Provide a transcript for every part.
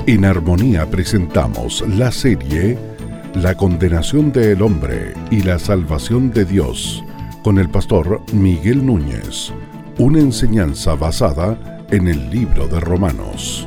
En Armonía presentamos la serie La condenación del hombre y la salvación de Dios con el pastor Miguel Núñez, una enseñanza basada en el libro de Romanos.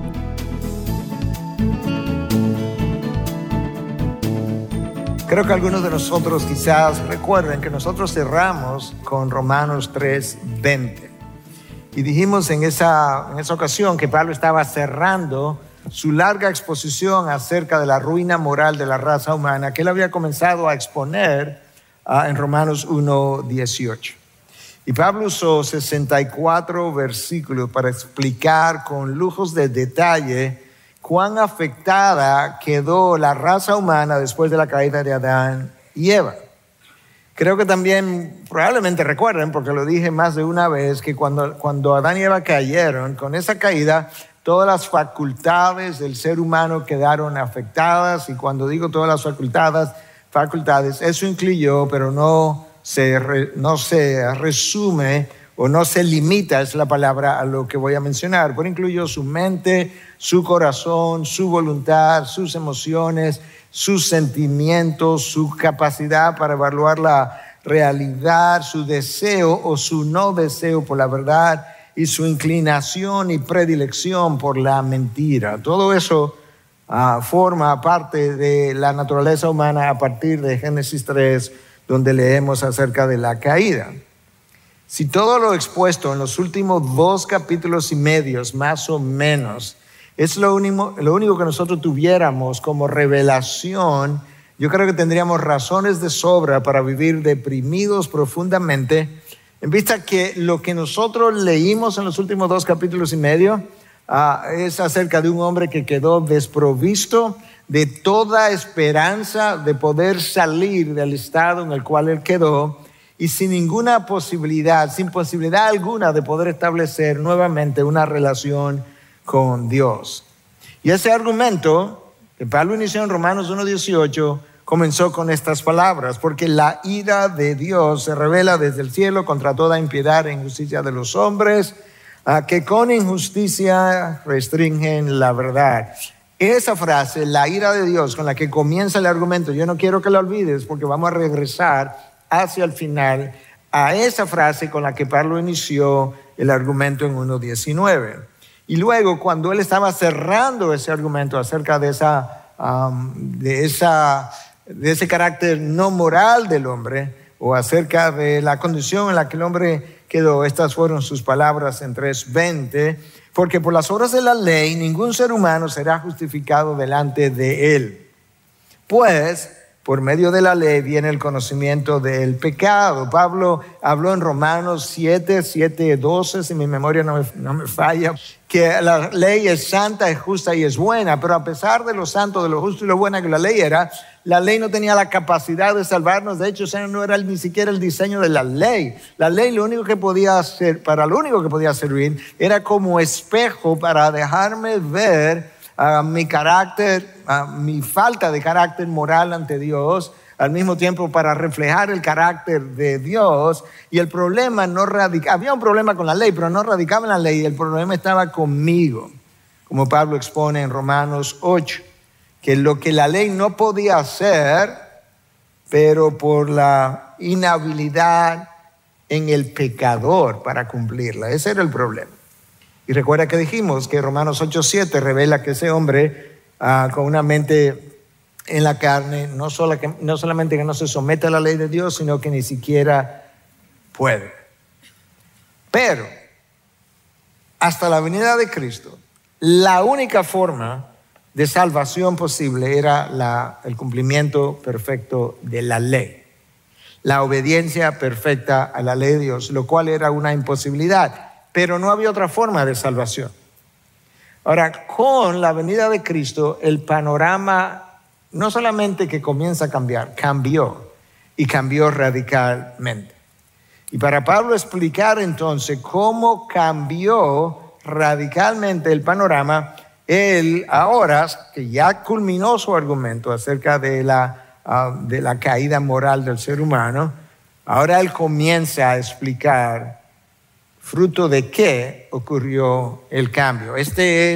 Creo que algunos de nosotros quizás recuerden que nosotros cerramos con Romanos 3:20 y dijimos en esa ocasión que Pablo estaba cerrando su larga exposición acerca de la ruina moral de la raza humana que él había comenzado a exponer en Romanos 1:18. Y Pablo usó 64 versículos para explicar con lujos de detalle cuán afectada quedó la raza humana después de la caída de Adán y Eva. Creo que también probablemente recuerden, porque lo dije más de una vez, que cuando Adán y Eva cayeron, con esa caída, todas las facultades del ser humano quedaron afectadas. Y cuando digo todas las facultades, eso incluyó, pero no se resume o no se limita, es la palabra, a lo que voy a mencionar, pero incluyó su mente, su corazón, su voluntad, sus emociones, sus sentimientos, su capacidad para evaluar la realidad, su deseo o su no deseo por la verdad y su inclinación y predilección por la mentira. Todo eso forma parte de la naturaleza humana a partir de Génesis 3, donde leemos acerca de la caída. Si todo lo expuesto en los últimos 2 capítulos y medios, más o menos, es lo único que nosotros tuviéramos como revelación, yo creo que tendríamos razones de sobra para vivir deprimidos profundamente, en vista que lo que nosotros leímos en los últimos 2 capítulos y medio es acerca de un hombre que quedó desprovisto de toda esperanza de poder salir del estado en el cual él quedó, y sin ninguna posibilidad, sin posibilidad alguna de poder establecer nuevamente una relación con Dios. Y ese argumento que Pablo inició en Romanos 1:18 comenzó con estas palabras: porque la ira de Dios se revela desde el cielo contra toda impiedad e injusticia de los hombres, que con injusticia restringen la verdad. Esa frase, la ira de Dios, con la que comienza el argumento, yo no quiero que la olvides, porque vamos a regresar hacia el final a esa frase con la que Pablo inició el argumento en 1:19. Y luego, cuando él estaba cerrando ese argumento acerca de ese carácter no moral del hombre, o acerca de la condición en la que el hombre quedó, estas fueron sus palabras en 3:20: porque por las obras de la ley ningún ser humano será justificado delante de él, pues por medio de la ley viene el conocimiento del pecado. Pablo habló en Romanos 7:12, si mi memoria no me falla, que la ley es santa, es justa y es buena, pero a pesar de lo santo, de lo justo y lo buena que la ley era, la ley no tenía la capacidad de salvarnos. De hecho, ese no era ni siquiera el diseño de la ley. La ley lo único que podía hacer, para lo único que podía servir, era como espejo para dejarme ver mi carácter, mi falta de carácter moral ante Dios, al mismo tiempo para reflejar el carácter de Dios. Y el problema no radicaba, había un problema con la ley, pero no radicaba en la ley, el problema estaba conmigo, como Pablo expone en Romanos 8, que lo que la ley no podía hacer, pero por la inhabilidad en el pecador para cumplirla. Ese era el problema. Y recuerda que dijimos que Romanos 8:7 revela que ese hombre con una mente en la carne, no solamente que no se somete a la ley de Dios, sino que ni siquiera puede. Pero hasta la venida de Cristo, la única forma de salvación posible era el cumplimiento perfecto de la ley, la obediencia perfecta a la ley de Dios, lo cual era una imposibilidad. Pero no había otra forma de salvación. Ahora, con la venida de Cristo, el panorama no solamente que comienza a cambiar, cambió, y cambió radicalmente. Y para Pablo explicar entonces cómo cambió radicalmente el panorama, él ahora, que ya culminó su argumento acerca de la caída moral del ser humano, ahora él comienza a explicar fruto de qué ocurrió el cambio. Este es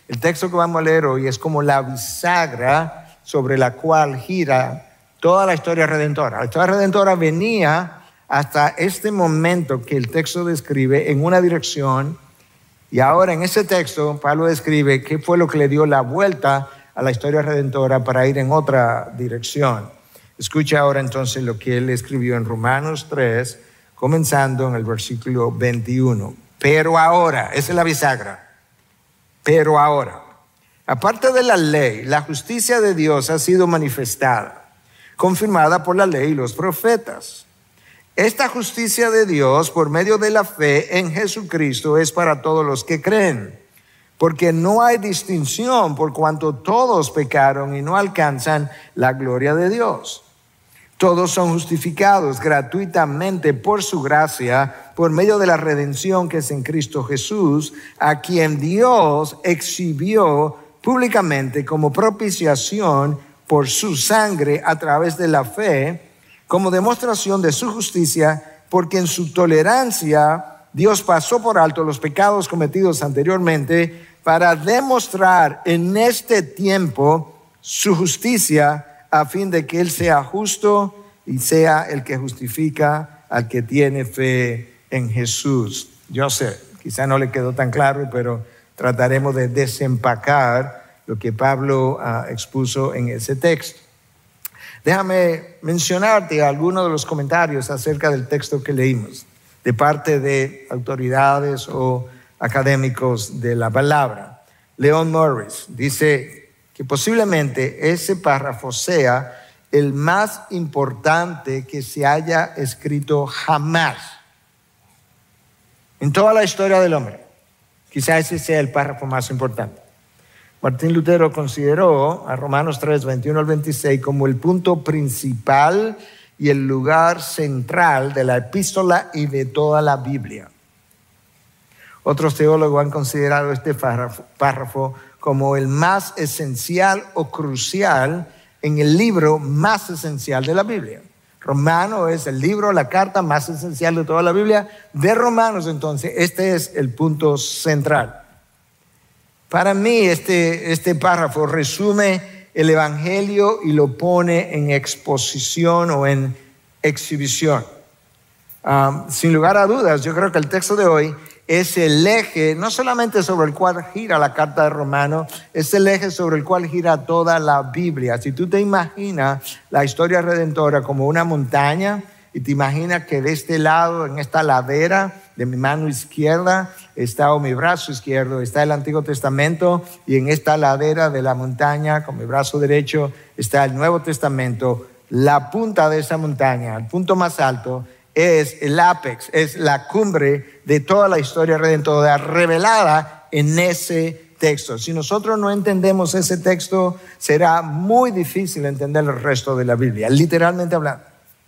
El texto que vamos a leer hoy es como la bisagra sobre la cual gira toda la historia redentora. La historia redentora venía hasta este momento que el texto describe en una dirección, y ahora en ese texto Pablo describe qué fue lo que le dio la vuelta a la historia redentora para ir en otra dirección. Escucha ahora entonces lo que él escribió en Romanos 3, comenzando en el versículo 21. Pero ahora, esa es la bisagra. Pero ahora, aparte de la ley, la justicia de Dios ha sido manifestada, confirmada por la ley y los profetas. Esta justicia de Dios por medio de la fe en Jesucristo es para todos los que creen, porque no hay distinción por cuanto todos pecaron y no alcanzan la gloria de Dios. Todos son justificados gratuitamente por su gracia, por medio de la redención que es en Cristo Jesús, a quien Dios exhibió públicamente como propiciación por su sangre a través de la fe, como demostración de su justicia, porque en su tolerancia Dios pasó por alto los pecados cometidos anteriormente para demostrar en este tiempo su justicia, a fin de que Él sea justo y sea el que justifica al que tiene fe en Jesús. Yo sé, quizá no le quedó tan claro, pero trataremos de desempacar lo que Pablo expuso en ese texto. Déjame mencionarte algunos de los comentarios acerca del texto que leímos, de parte de autoridades o académicos de la palabra. Leon Morris dice que posiblemente ese párrafo sea el más importante que se haya escrito jamás en toda la historia del hombre. Quizá ese sea el párrafo más importante. Martín Lutero consideró a Romanos 3, 21 al 26 como el punto principal y el lugar central de la epístola y de toda la Biblia. Otros teólogos han considerado este párrafo como el más esencial o crucial en el libro más esencial de la Biblia. Romano es el libro, la carta más esencial de toda la Biblia. De Romanos, entonces, este es el punto central. Para mí, este párrafo resume el Evangelio y lo pone en exposición o en exhibición. Sin lugar a dudas, yo creo que el texto de hoy es el eje, no solamente sobre el cual gira la carta de Romanos, es el eje sobre el cual gira toda la Biblia. Si tú te imaginas la historia redentora como una montaña y te imaginas que de este lado, en esta ladera de mi mano izquierda o mi brazo izquierdo, está el Antiguo Testamento, y en esta ladera de la montaña con mi brazo derecho está el Nuevo Testamento. La punta de esa montaña, el punto más alto, es el ápex, es la cumbre de toda la historia redentora revelada en ese texto. Si nosotros no entendemos ese texto, será muy difícil entender el resto de la Biblia, literalmente hablando.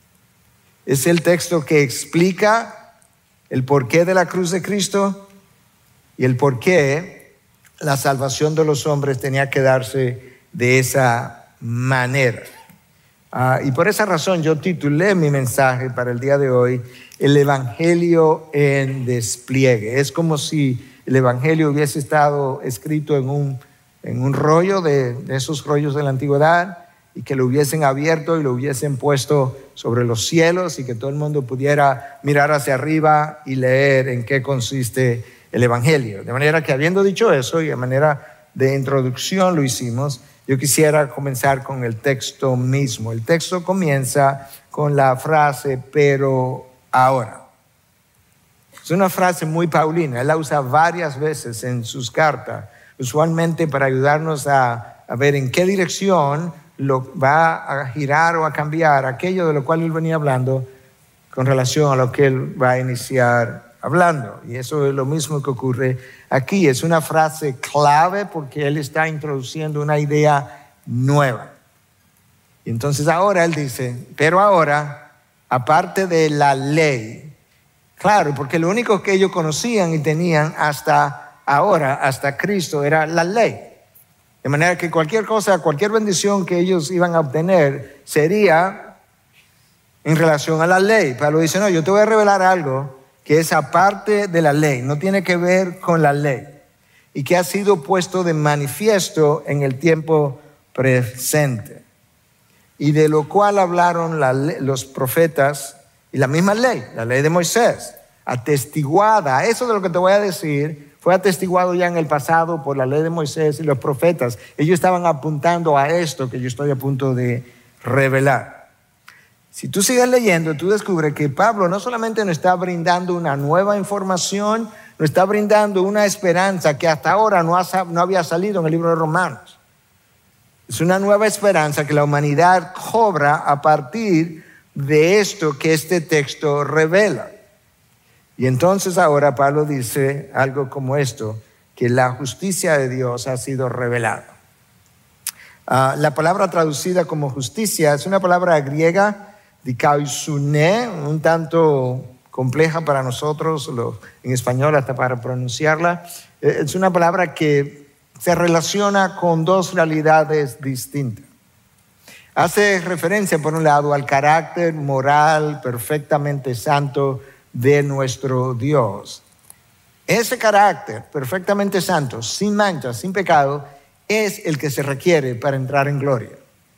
Es el texto que explica el porqué de la cruz de Cristo y el porqué la salvación de los hombres tenía que darse de esa manera. Y por esa razón yo titulé mi mensaje para el día de hoy El Evangelio en despliegue. Es como si el Evangelio hubiese estado escrito en un rollo de esos rollos de la antigüedad, y que lo hubiesen abierto y lo hubiesen puesto sobre los cielos y que todo el mundo pudiera mirar hacia arriba y leer en qué consiste el Evangelio. De manera que, habiendo dicho eso, y de manera de introducción lo hicimos, yo quisiera comenzar con el texto mismo. El texto comienza con la frase, pero ahora. Es una frase muy paulina. Él la usa varias veces en sus cartas, usualmente para ayudarnos a ver en qué dirección lo va a girar o a cambiar aquello de lo cual él venía hablando con relación a lo que él va a iniciar hablando. Y eso es lo mismo que ocurre aquí. Es una frase clave porque él está introduciendo una idea nueva. Y entonces ahora él dice, pero ahora, aparte de la ley, claro, porque lo único que ellos conocían y tenían hasta ahora, hasta Cristo, era la ley. De manera que cualquier cosa, cualquier bendición que ellos iban a obtener sería en relación a la ley. Pablo dice, no, yo te voy a revelar algo que es aparte de la ley, no tiene que ver con la ley. y que ha sido puesto de manifiesto en el tiempo presente, y de lo cual hablaron los profetas y la misma ley, la ley de Moisés, atestiguada. Eso de lo que te voy a decir fue atestiguado ya en el pasado por la ley de Moisés y los profetas. Ellos estaban apuntando a esto que yo estoy a punto de revelar. Si tú sigues leyendo, tú descubres que Pablo no solamente nos está brindando una nueva información, nos está brindando una esperanza que hasta ahora no había salido en el libro de Romanos. Es una nueva esperanza que la humanidad cobra a partir de esto que este texto revela. Y entonces ahora Pablo dice algo como esto, que la justicia de Dios ha sido revelada. La palabra traducida como justicia es una palabra griega, dikaiosuné, un tanto compleja para nosotros, en español hasta para pronunciarla. Es una palabra que se relaciona con dos realidades distintas. Hace referencia, por un lado, al carácter moral perfectamente santo de nuestro Dios. Ese carácter perfectamente santo, sin mancha, sin pecado, es el que se requiere para entrar en gloria.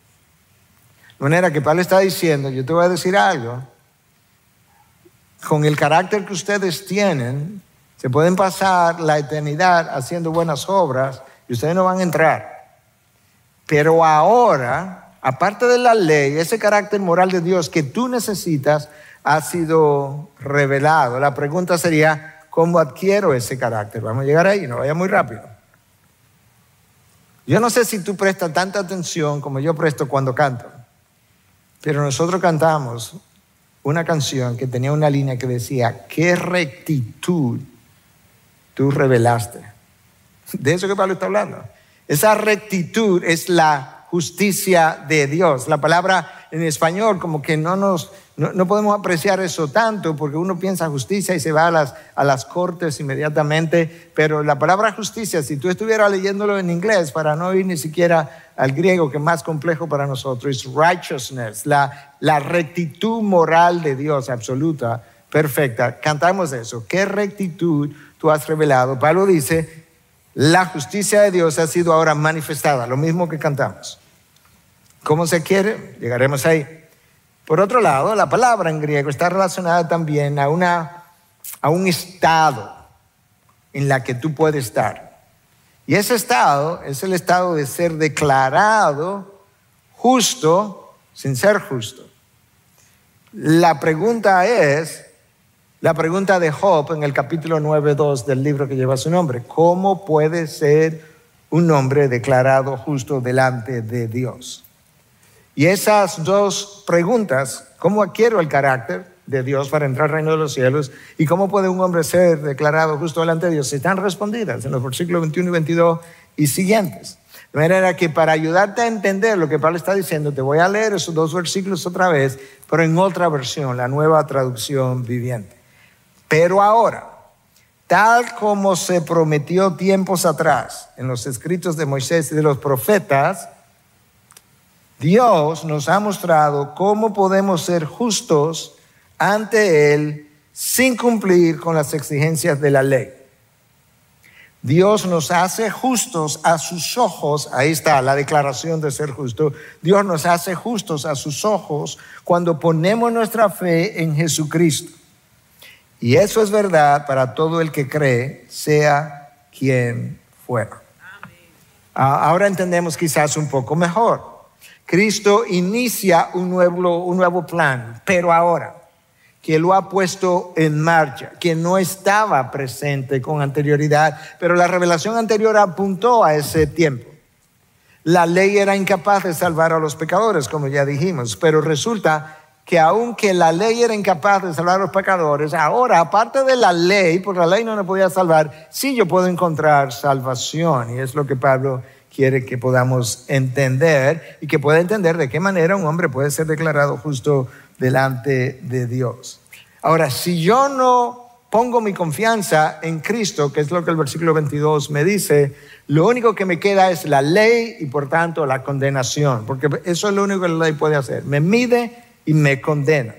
De manera que Pablo está diciendo, yo te voy a decir algo, con el carácter que ustedes tienen, se pueden pasar la eternidad haciendo buenas obras y ustedes no van a entrar. Pero ahora, aparte de la ley, ese carácter moral de Dios que tú necesitas ha sido revelado. La pregunta sería, ¿cómo adquiero ese carácter? Vamos a llegar ahí, no vaya muy rápido. Yo no sé si tú prestas tanta atención como yo presto cuando canto, pero nosotros cantamos una canción que tenía una línea que decía, ¿qué rectitud tú revelaste? De eso que Pablo está hablando. Esa rectitud es la justicia de Dios. La palabra en español como que no podemos apreciar eso tanto porque uno piensa justicia y se va a las cortes inmediatamente, pero la palabra justicia, si tú estuvieras leyéndolo en inglés para no ir ni siquiera al griego, que es más complejo para nosotros, es righteousness, la rectitud moral de Dios absoluta, perfecta. Cantamos eso. ¿Qué rectitud tú has revelado? Pablo dice, la justicia de Dios ha sido ahora manifestada, lo mismo que cantamos. ¿Cómo se quiere? Llegaremos ahí. Por otro lado, la palabra en griego está relacionada también a un estado en la que tú puedes estar. Y ese estado es el estado de ser declarado justo sin ser justo. La pregunta es la pregunta de Job en el capítulo 9:2 del libro que lleva su nombre. ¿Cómo puede ser un hombre declarado justo delante de Dios? Y esas dos preguntas, ¿cómo adquiero el carácter de Dios para entrar al reino de los cielos? ¿Y cómo puede un hombre ser declarado justo delante de Dios? Están respondidas en los versículos 21 y 22 y siguientes. De manera que para ayudarte a entender lo que Pablo está diciendo, te voy a leer esos dos versículos otra vez, pero en otra versión, la Nueva Traducción Viviente. Pero ahora, tal como se prometió tiempos atrás en los escritos de Moisés y de los profetas, Dios nos ha mostrado cómo podemos ser justos ante Él sin cumplir con las exigencias de la ley. Dios nos hace justos a sus ojos, ahí está la declaración de ser justo. Dios nos hace justos a sus ojos cuando ponemos nuestra fe en Jesucristo. Y eso es verdad para todo el que cree, sea quien fuera. Ahora entendemos quizás un poco mejor. Cristo inicia un nuevo plan, pero ahora que lo ha puesto en marcha, que no estaba presente con anterioridad, pero la revelación anterior apuntó a ese tiempo. La ley era incapaz de salvar a los pecadores, como ya dijimos, pero resulta que aunque la ley era incapaz de salvar a los pecadores, ahora, aparte de la ley, porque la ley no nos podía salvar, sí yo puedo encontrar salvación, y es lo que Pablo quiere que podamos entender y que pueda entender de qué manera un hombre puede ser declarado justo delante de Dios. Ahora, si yo no pongo mi confianza en Cristo, que es lo que el versículo 22 me dice, lo único que me queda es la ley y por tanto la condenación, porque eso es lo único que la ley puede hacer, me mide y me condena.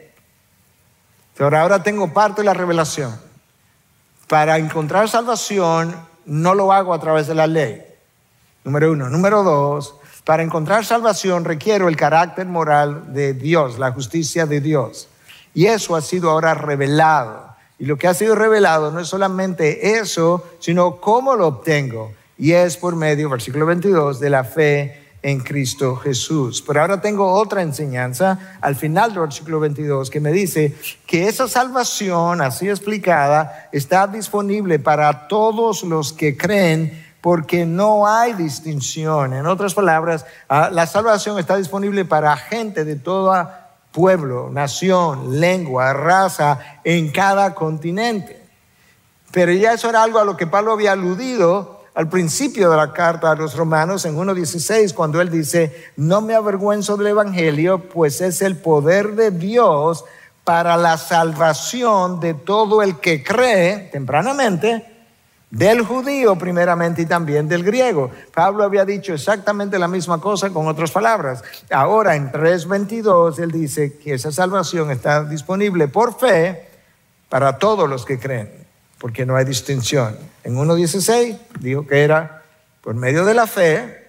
Pero ahora tengo parte de la revelación. Para encontrar salvación no lo hago a través de la ley. Número 1. Número 2, para encontrar salvación requiero el carácter moral de Dios, la justicia de Dios. Y eso ha sido ahora revelado. Y lo que ha sido revelado no es solamente eso, sino cómo lo obtengo. Y es por medio, versículo 22, de la fe en Cristo Jesús. Pero ahora tengo otra enseñanza al final del versículo 22 que me dice que esa salvación, así explicada, está disponible para todos los que creen, porque no hay distinción. En otras palabras, la salvación está disponible para gente de todo pueblo, nación, lengua, raza, en cada continente. Pero ya eso era algo a lo que Pablo había aludido al principio de la carta a los Romanos en 1:16, cuando él dice: no me avergüenzo del evangelio, pues es el poder de Dios para la salvación de todo el que cree, tempranamente, del judío primeramente y también del griego. Pablo había dicho exactamente la misma cosa con otras palabras. Ahora en 3:22 él dice que esa salvación está disponible por fe para todos los que creen, porque no hay distinción. En 1:16 dijo que era por medio de la fe,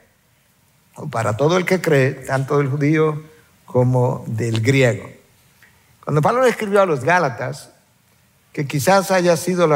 o para todo el que cree, tanto del judío como del griego. Cuando Pablo le escribió a los Gálatas, que quizás haya sido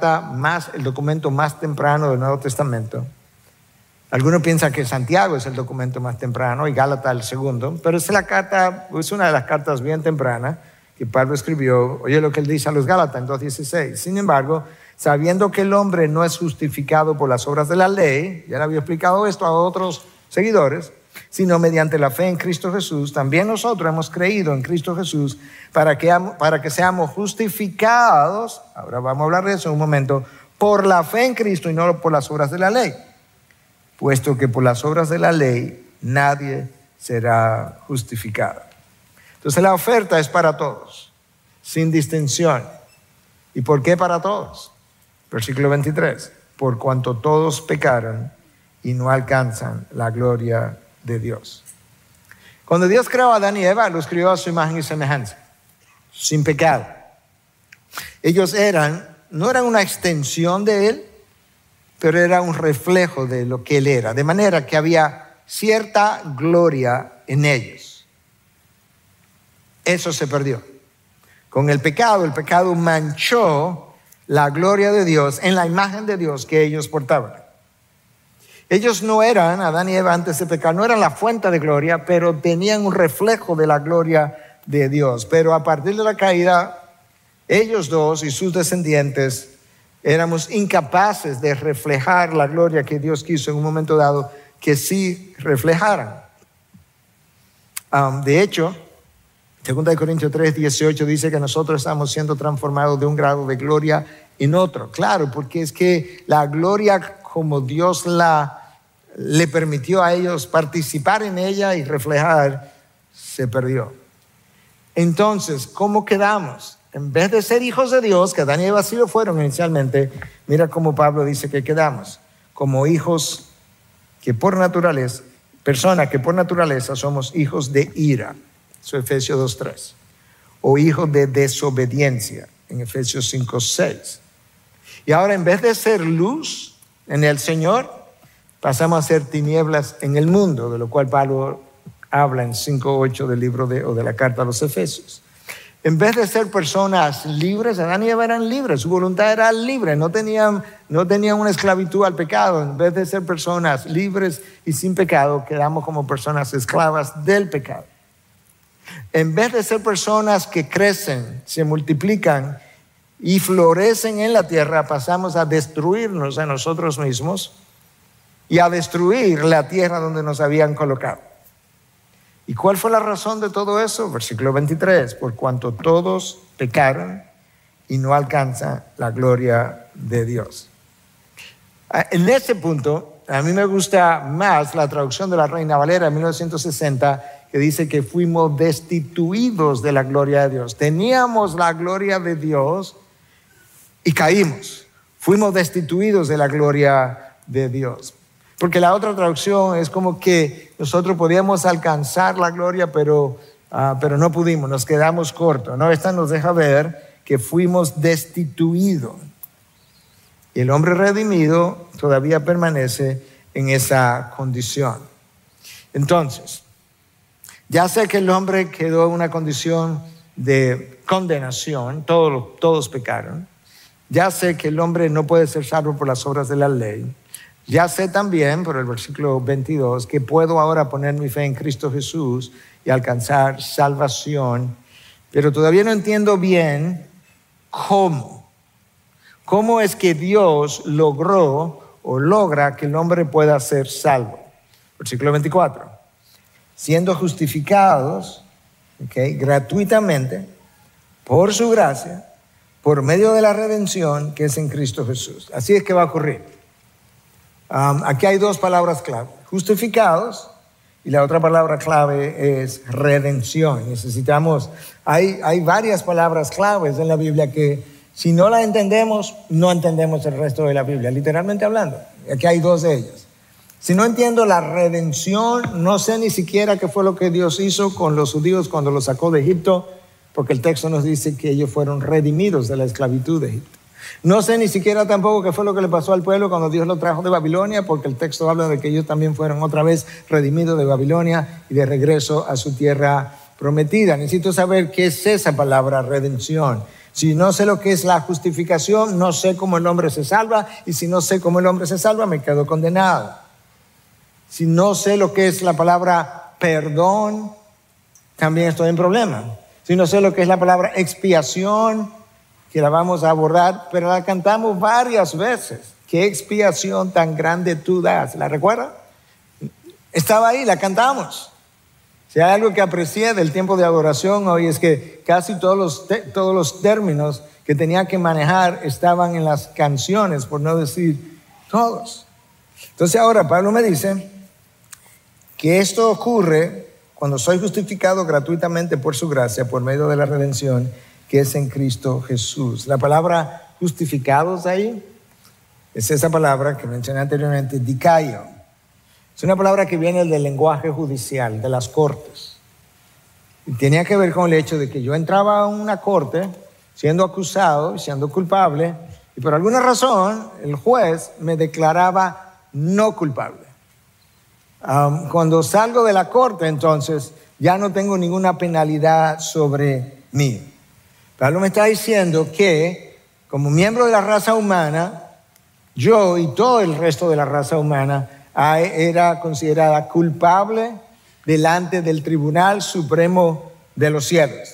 el documento más temprano del Nuevo Testamento. Algunos piensan que Santiago es el documento más temprano y Gálatas el segundo, pero es una de las cartas bien tempranas que Pablo escribió. Oye lo que él dice a los Gálatas en 2:16. Sin embargo, sabiendo que el hombre no es justificado por las obras de la ley, ya le había explicado esto a otros seguidores, sino mediante la fe en Cristo Jesús, también nosotros hemos creído en Cristo Jesús para que seamos justificados, ahora vamos a hablar de eso en un momento, por la fe en Cristo y no por las obras de la ley, puesto que por las obras de la ley nadie será justificado. Entonces la oferta es para todos, sin distinción. ¿Y por qué para todos? Versículo 23, por cuanto todos pecaron y no alcanzan la gloria de Dios. Cuando Dios creó a Adán y Eva, los creó a su imagen y semejanza, sin pecado. Ellos no eran una extensión de Él, pero era un reflejo de lo que Él era, de manera que había cierta gloria en ellos. Eso se perdió. Con el pecado manchó la gloria de Dios en la imagen de Dios que ellos portaban. Ellos no eran, Adán y Eva antes de pecar, no eran la fuente de gloria, pero tenían un reflejo de la gloria de Dios. Pero a partir de la caída, ellos dos y sus descendientes éramos incapaces de reflejar la gloria que Dios quiso en un momento dado que sí reflejaran. De hecho, 2 Corintios 3:18 dice que nosotros estamos siendo transformados de un grado de gloria en otro. Claro, porque es que la gloria, como Dios le permitió a ellos participar en ella y reflejar, se perdió. Entonces, ¿cómo quedamos? En vez de ser hijos de Dios, que Adán y Eva sí lo fueron inicialmente, mira cómo Pablo dice que quedamos. Como hijos que por naturaleza, personas que por naturaleza somos hijos de ira. Eso es Efesios 2:3. O hijos de desobediencia, en Efesios 5:6. Y ahora en vez de ser luz en el Señor, pasamos a ser tinieblas en el mundo, de lo cual Pablo habla en 5:8 del libro de la carta a los Efesios. En vez de ser personas libres, Adán y Eva eran libres, su voluntad era libre, no tenían una esclavitud al pecado. En vez de ser personas libres y sin pecado, quedamos como personas esclavas del pecado. En vez de ser personas que crecen, se multiplican y florecen en la tierra, pasamos a destruirnos a nosotros mismos y a destruir la tierra donde nos habían colocado. ¿Y cuál fue la razón de todo eso? Versículo 23, por cuanto todos pecaron y no alcanzan la gloria de Dios. En ese punto, a mí me gusta más la traducción de la Reina Valera de 1960, que dice que fuimos destituidos de la gloria de Dios. Teníamos la gloria de Dios y caímos. Fuimos destituidos de la gloria de Dios. Porque la otra traducción es como que nosotros podíamos alcanzar la gloria, pero no pudimos, nos quedamos cortos, ¿no? Esta nos deja ver que fuimos destituidos. Y el hombre redimido todavía permanece en esa condición. Entonces, ya sé que el hombre quedó en una condición de condenación, todos pecaron. Ya sé que el hombre no puede ser salvo por las obras de la ley. Ya sé también, por el versículo 22, que puedo ahora poner mi fe en Cristo Jesús y alcanzar salvación, pero todavía no entiendo bien cómo. ¿Cómo es que Dios logró o logra que el hombre pueda ser salvo? Versículo 24. Siendo justificados, gratuitamente, por su gracia, por medio de la redención que es en Cristo Jesús. Así es que va a ocurrir. Aquí hay dos palabras clave: justificados, y la otra palabra clave es redención. Hay varias palabras claves en la Biblia que si no las entendemos, no entendemos el resto de la Biblia, literalmente hablando. Aquí hay dos de ellas. Si no entiendo la redención, no sé ni siquiera qué fue lo que Dios hizo con los judíos cuando los sacó de Egipto, porque el texto nos dice que ellos fueron redimidos de la esclavitud de Egipto. No sé ni siquiera tampoco qué fue lo que le pasó al pueblo cuando Dios lo trajo de Babilonia, porque el texto habla de que ellos también fueron otra vez redimidos de Babilonia y de regreso a su tierra prometida. Necesito saber qué es esa palabra redención. Si no sé lo que es la justificación, no sé cómo el hombre se salva, y si no sé cómo el hombre se salva, me quedo condenado. Si no sé lo que es la palabra perdón, también estoy en problema. Si no sé lo que es la palabra expiación, que la vamos a abordar, pero la cantamos varias veces. ¿Qué expiación tan grande tú das? ¿La recuerdas? Estaba ahí, la cantamos. Si hay algo que aprecié del tiempo de adoración hoy es que casi todos los términos que tenía que manejar estaban en las canciones, por no decir todos. Entonces ahora Pablo me dice que esto ocurre cuando soy justificado gratuitamente por su gracia, por medio de la redención que es en Cristo Jesús. La palabra justificados ahí es esa palabra que mencioné anteriormente, dikaio. Es una palabra que viene del lenguaje judicial, de las cortes. Y tenía que ver con el hecho de que yo entraba a una corte siendo acusado, siendo culpable, y por alguna razón el juez me declaraba no culpable. Cuando salgo de la corte, entonces, ya no tengo ninguna penalidad sobre mí. Pablo me está diciendo que, como miembro de la raza humana, yo y todo el resto de la raza humana era considerada culpable delante del Tribunal Supremo de los cielos.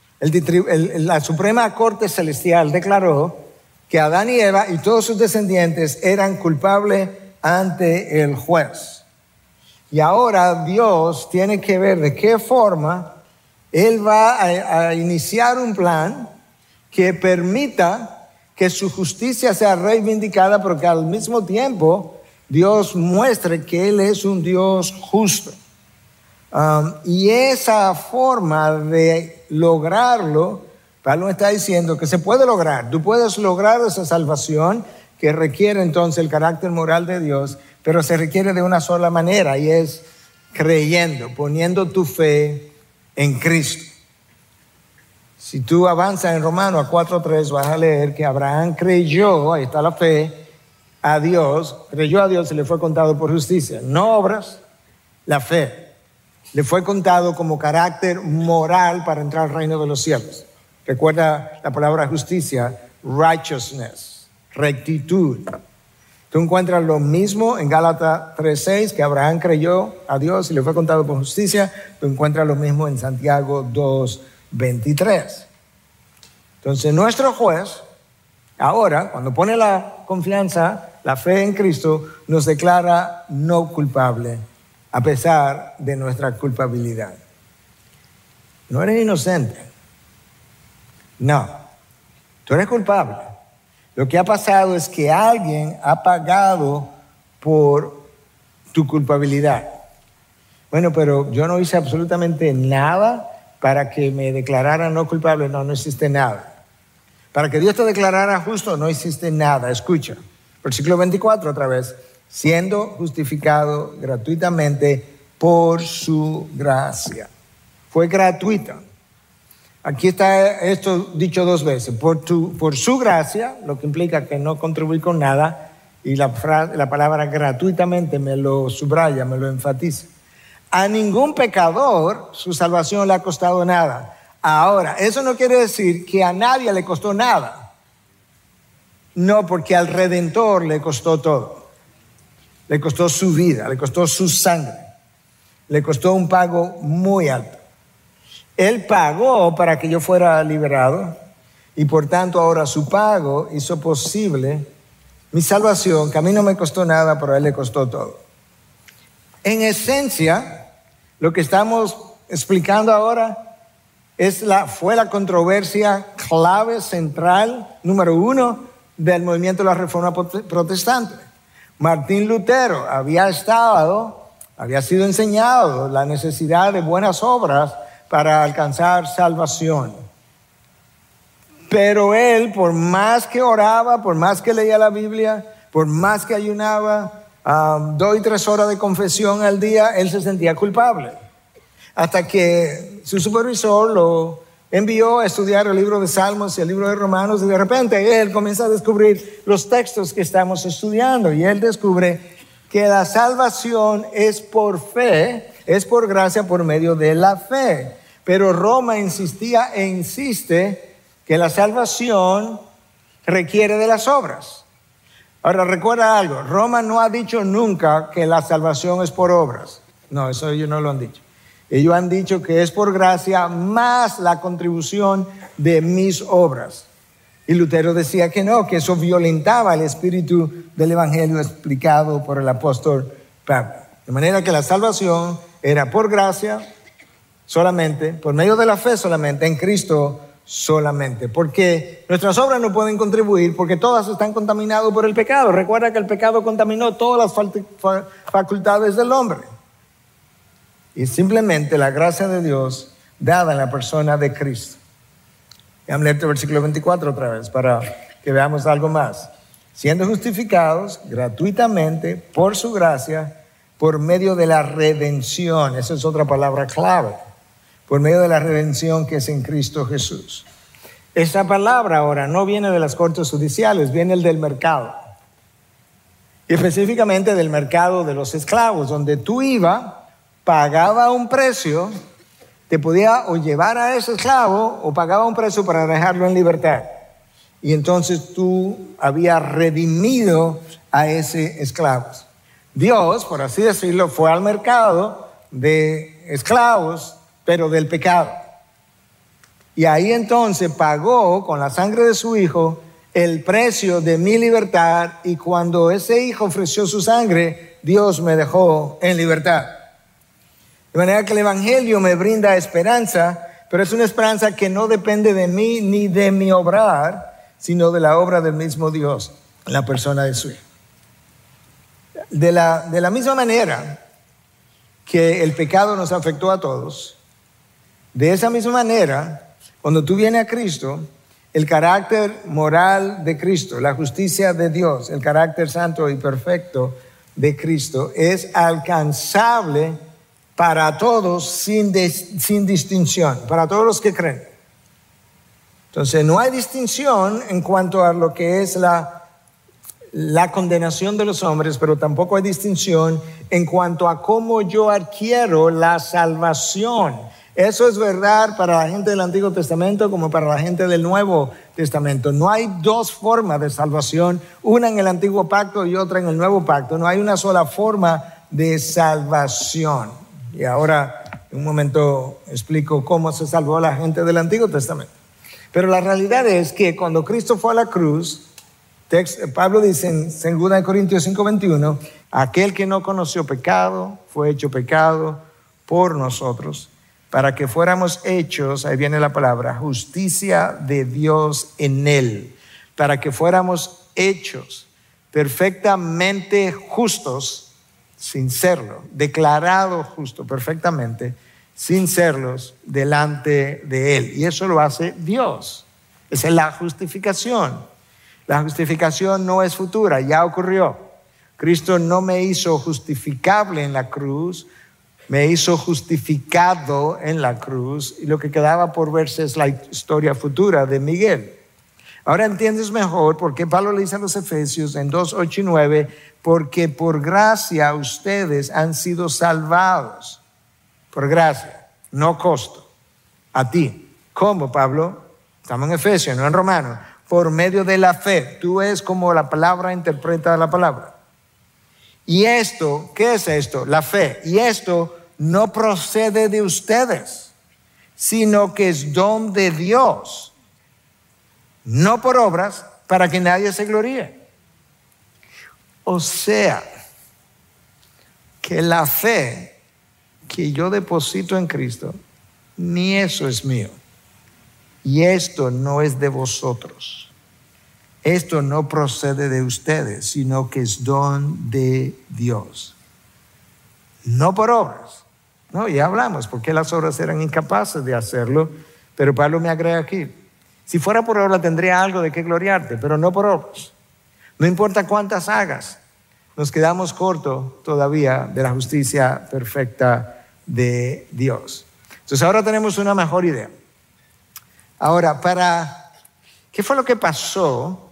La Suprema Corte Celestial declaró que Adán y Eva y todos sus descendientes eran culpables ante el juez. Y ahora Dios tiene que ver de qué forma Él va a iniciar un plan que permita que su justicia sea reivindicada, pero que al mismo tiempo Dios muestre que Él es un Dios justo. Y esa forma de lograrlo, Pablo está diciendo que se puede lograr. Tú puedes lograr esa salvación que requiere entonces el carácter moral de Dios, pero se requiere de una sola manera, y es creyendo, poniendo tu fe en Cristo. Si tú avanzas en Romanos 4:3, vas a leer que Abraham creyó, ahí está la fe, a Dios, creyó a Dios y le fue contado por justicia. No obras, la fe. Le fue contado como carácter moral para entrar al reino de los cielos. Recuerda la palabra justicia, righteousness, rectitud. Tú encuentras lo mismo en Gálatas 3:6, que Abraham creyó a Dios y le fue contado por justicia. Tú encuentras lo mismo en Santiago 2:23. Entonces nuestro juez, ahora, cuando pone la confianza, la fe en Cristo, nos declara no culpable, a pesar de nuestra culpabilidad. No eres inocente. No, tú eres culpable. Lo que ha pasado es que alguien ha pagado por tu culpabilidad. Bueno, pero yo no hice absolutamente nada para que me declararan no culpable. No hiciste nada. Para que Dios te declarara justo, no hiciste nada. Escucha, versículo 24 otra vez. Siendo justificado gratuitamente por su gracia. Fue gratuita. Aquí está esto dicho dos veces. Por su gracia, lo que implica que no contribuir con nada, y la palabra gratuitamente me lo subraya, me lo enfatiza. A ningún pecador su salvación le ha costado nada. Ahora, eso no quiere decir que a nadie le costó nada. No, porque al Redentor le costó todo. Le costó su vida, le costó su sangre. Le costó un pago muy alto. Él pagó para que yo fuera liberado y por tanto ahora su pago hizo posible mi salvación, que a mí no me costó nada, pero a él le costó todo. En esencia, lo que estamos explicando ahora fue la controversia clave central, número 1, del movimiento de la Reforma Protestante. Martín Lutero había sido enseñado la necesidad de buenas obras para alcanzar salvación. Pero él, por más que oraba, por más que leía la Biblia, por más que ayunaba, 2 y 3 horas de confesión al día, él se sentía culpable. Hasta que su supervisor lo envió a estudiar el libro de Salmos y el libro de Romanos, y de repente él comienza a descubrir los textos que estamos estudiando, y él descubre que la salvación es por fe, es por gracia por medio de la fe. Pero Roma insistía e insiste que la salvación requiere de las obras. Ahora recuerda algo, Roma no ha dicho nunca que la salvación es por obras. No, eso ellos no lo han dicho. Ellos han dicho que es por gracia más la contribución de mis obras. Y Lutero decía que no, que eso violentaba el espíritu del evangelio explicado por el apóstol Pablo. De manera que la salvación era por gracia solamente, por medio de la fe solamente, en Cristo solamente. Porque nuestras obras no pueden contribuir porque todas están contaminadas por el pecado. Recuerda que el pecado contaminó todas las facultades del hombre. Y simplemente la gracia de Dios dada en la persona de Cristo. Déjame leerte el versículo 24 otra vez para que veamos algo más. Siendo justificados gratuitamente por su gracia, por medio de la redención. Esa es otra palabra clave. Por medio de la redención que es en Cristo Jesús. Esa palabra ahora no viene de las cortes judiciales, viene del mercado. Y específicamente del mercado de los esclavos, donde tú ibas, pagaba un precio, te podía o llevar a ese esclavo o pagaba un precio para dejarlo en libertad. Y entonces tú habías redimido a ese esclavo. Dios, por así decirlo, fue al mercado de esclavos, pero del pecado. Y ahí entonces pagó con la sangre de su hijo el precio de mi libertad, y cuando ese hijo ofreció su sangre, Dios me dejó en libertad. De manera que el evangelio me brinda esperanza, pero es una esperanza que no depende de mí ni de mi obrar, sino de la obra del mismo Dios en la persona de su hijo. De la misma manera que el pecado nos afectó a todos, de esa misma manera, cuando tú vienes a Cristo, el carácter moral de Cristo, la justicia de Dios, el carácter santo y perfecto de Cristo es alcanzable para todos sin distinción, para todos los que creen. Entonces no hay distinción en cuanto a lo que es la condenación de los hombres, pero tampoco hay distinción en cuanto a cómo yo adquiero la salvación. Eso es verdad para la gente del Antiguo Testamento como para la gente del Nuevo Testamento. No hay dos formas de salvación, una en el Antiguo Pacto y otra en el Nuevo Pacto. No hay una sola forma de salvación. Y ahora, en un momento, explico cómo se salvó la gente del Antiguo Testamento. Pero la realidad es que cuando Cristo fue a la cruz, Pablo dice en 2 Corintios 5:21, aquel que no conoció pecado fue hecho pecado por nosotros, para que fuéramos hechos, ahí viene la palabra, justicia de Dios en él, para que fuéramos hechos perfectamente justos sin serlo, declarado justo perfectamente sin serlos delante de él. Y eso lo hace Dios. Esa es la justificación. La justificación no es futura, ya ocurrió. Cristo no me hizo justificable en la cruz me hizo justificado en la cruz y lo que quedaba por verse es la historia futura de Miguel. Ahora entiendes mejor por qué Pablo le dice a los Efesios en 2, 8 y 9, porque por gracia ustedes han sido salvados. Por gracia, no costo. A ti. ¿Cómo, Pablo? Estamos en Efesios, no en Romanos. Por medio de la fe. Tú ves cómo la palabra interpreta la palabra. Y esto, ¿qué es esto? La fe. Y esto no procede de ustedes, sino que es don de Dios. No por obras, para que nadie se gloríe. O sea, que la fe que yo deposito en Cristo, ni eso es mío. Y esto no es de vosotros. Esto no procede de ustedes, sino que es don de Dios. No por obras. No, ya hablamos, porque las obras eran incapaces de hacerlo, pero Pablo me agrega aquí. Si fuera por obra tendría algo de qué gloriarte, pero no por obras. No importa cuántas hagas, nos quedamos cortos todavía de la justicia perfecta de Dios. Entonces ahora tenemos una mejor idea. Ahora, ¿qué fue lo que pasó?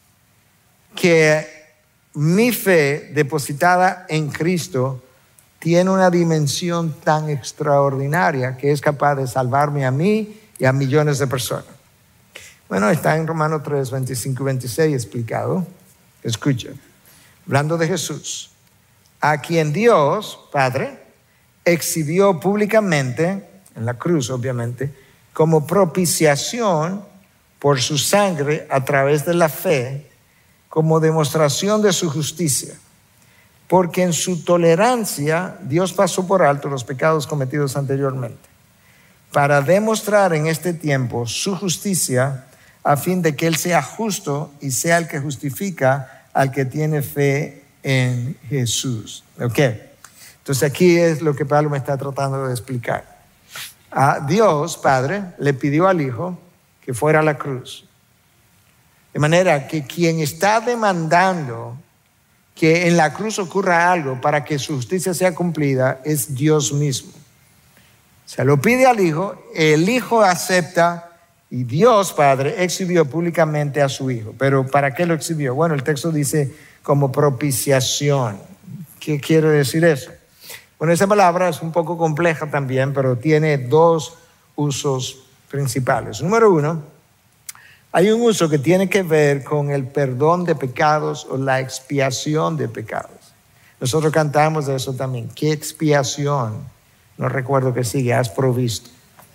Que mi fe depositada en Cristo tiene una dimensión tan extraordinaria que es capaz de salvarme a mí y a millones de personas. Bueno, está en Romanos 3, 25 y 26 explicado. Escucha, hablando de Jesús, a quien Dios, Padre, exhibió públicamente, en la cruz obviamente, como propiciación por su sangre a través de la fe, como demostración de su justicia. Porque en su tolerancia Dios pasó por alto los pecados cometidos anteriormente, para demostrar en este tiempo su justicia, a fin de que Él sea justo y sea el que justifica al que tiene fe en Jesús. ¿Ok? Entonces aquí es lo que Pablo me está tratando de explicar. A Dios, Padre, le pidió al Hijo que fuera a la cruz. De manera que quien está demandando que en la cruz ocurra algo para que su justicia sea cumplida es Dios mismo. Se lo pide al Hijo, el Hijo acepta y Dios Padre exhibió públicamente a su Hijo. Pero ¿para qué lo exhibió? Bueno, el texto dice como propiciación. ¿Qué quiere decir eso? Bueno, esa palabra es un poco compleja también, pero tiene dos usos principales. Número uno, hay un uso que tiene que ver con el perdón de pecados o la expiación de pecados. Nosotros cantamos de eso también. ¿Qué expiación? No recuerdo qué sigue, has provisto.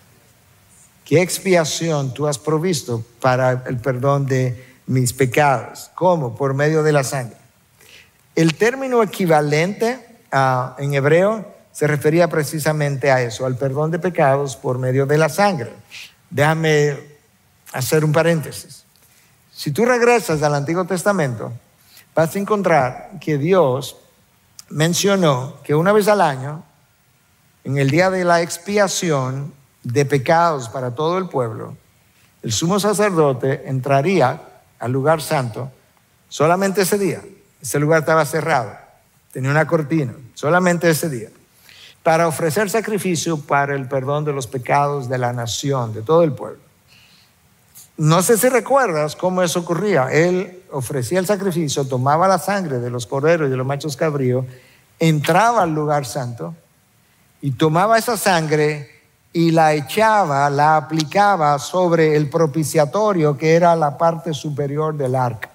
¿Qué expiación tú has provisto para el perdón de mis pecados? ¿Cómo? Por medio de la sangre. El término equivalente en hebreo se refería precisamente a eso, al perdón de pecados por medio de la sangre. Déjame hacer un paréntesis. Si tú regresas al Antiguo Testamento, vas a encontrar que Dios mencionó que una vez al año, en el día de la expiación de pecados para todo el pueblo, el sumo sacerdote entraría al lugar santo solamente ese día. Ese lugar estaba cerrado, tenía una cortina, solamente ese día, para ofrecer sacrificio para el perdón de los pecados de la nación, de todo el pueblo. No sé si recuerdas cómo eso ocurría. Él ofrecía el sacrificio, tomaba la sangre de los corderos y de los machos cabríos, entraba al lugar santo y tomaba esa sangre y la echaba, la aplicaba sobre el propiciatorio, que era la parte superior del arca,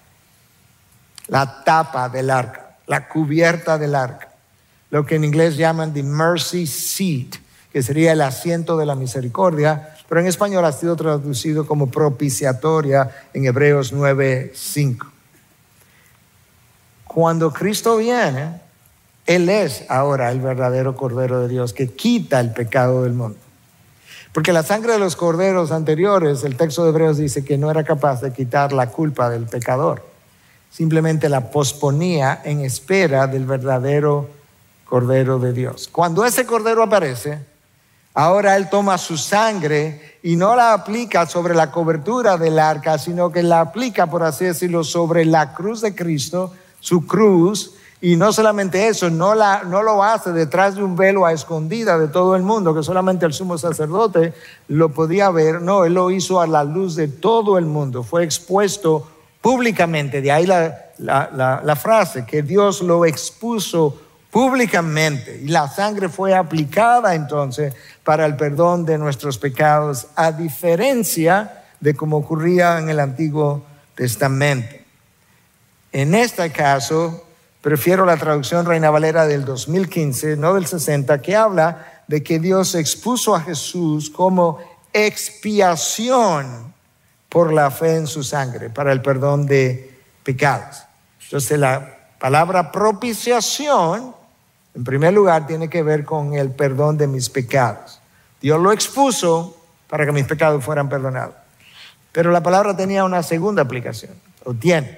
la tapa del arca, la cubierta del arca, lo que en inglés llaman the mercy seat, que sería el asiento de la misericordia, pero en español ha sido traducido como propiciatoria en Hebreos 9:5. Cuando Cristo viene, Él es ahora el verdadero Cordero de Dios que quita el pecado del mundo. Porque la sangre de los corderos anteriores, el texto de Hebreos dice que no era capaz de quitar la culpa del pecador. Simplemente la posponía en espera del verdadero Cordero de Dios. Cuando ese Cordero aparece, ahora Él toma su sangre y no la aplica sobre la cobertura del arca, sino que la aplica, por así decirlo, sobre la cruz de Cristo, su cruz, Y no solamente eso, no lo hace detrás de un velo a escondida de todo el mundo, que solamente el sumo sacerdote lo podía ver. No, Él lo hizo a la luz de todo el mundo. Fue expuesto públicamente. De ahí la frase, que Dios lo expuso públicamente. Y la sangre fue aplicada entonces para el perdón de nuestros pecados, a diferencia de como ocurría en el Antiguo Testamento. En este caso, prefiero la traducción Reina Valera del 2015, no del 60, que habla de que Dios expuso a Jesús como expiación por la fe en su sangre, para el perdón de pecados. Entonces, la palabra propiciación, en primer lugar, tiene que ver con el perdón de mis pecados. Dios lo expuso para que mis pecados fueran perdonados. Pero la palabra tenía una segunda aplicación, o tiene.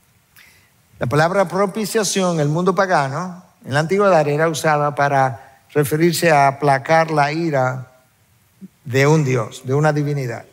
La palabra propiciación en el mundo pagano, en la antigüedad, era usada para referirse a aplacar la ira de un Dios, de una divinidad.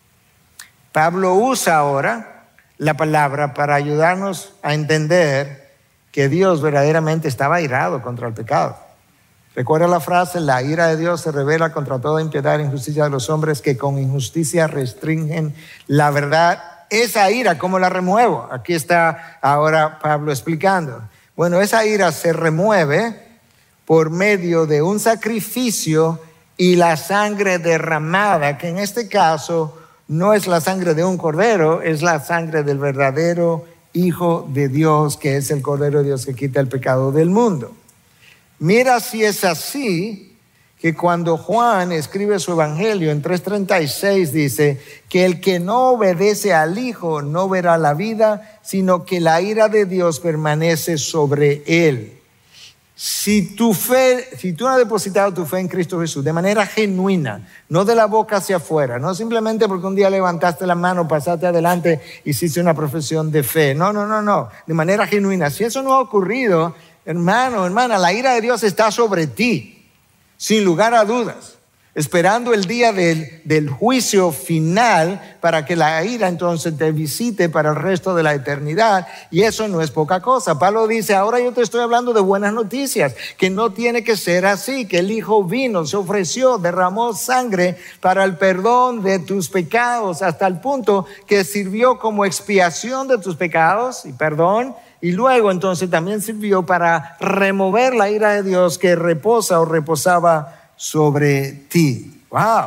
Pablo usa ahora la palabra para ayudarnos a entender que Dios verdaderamente estaba airado contra el pecado. Recuerda la frase: la ira de Dios se revela contra toda impiedad e injusticia de los hombres que con injusticia restringen la verdad. Esa ira, ¿cómo la remuevo? Aquí está ahora Pablo explicando. Bueno, esa ira se remueve por medio de un sacrificio y la sangre derramada, que en este caso no es la sangre de un cordero, es la sangre del verdadero Hijo de Dios, que es el Cordero de Dios que quita el pecado del mundo. Mira si es así, que cuando Juan escribe su evangelio en 3:36 dice que el que no obedece al Hijo no verá la vida, sino que la ira de Dios permanece sobre él. Si tú has depositado tu fe en Cristo Jesús de manera genuina, no de la boca hacia afuera, no simplemente porque un día levantaste la mano, pasaste adelante, hiciste una profesión de fe, no, de manera genuina. Si eso no ha ocurrido, hermano, hermana, la ira de Dios está sobre ti. Sin lugar a dudas, esperando el día del juicio final para que la ira entonces te visite para el resto de la eternidad. Y eso no es poca cosa. Pablo dice: ahora yo te estoy hablando de buenas noticias, que no tiene que ser así, que el Hijo vino, se ofreció, derramó sangre para el perdón de tus pecados, hasta el punto que sirvió como expiación de tus pecados y perdón. Y luego entonces también sirvió para remover la ira de Dios que reposa o reposaba sobre ti. ¡Wow!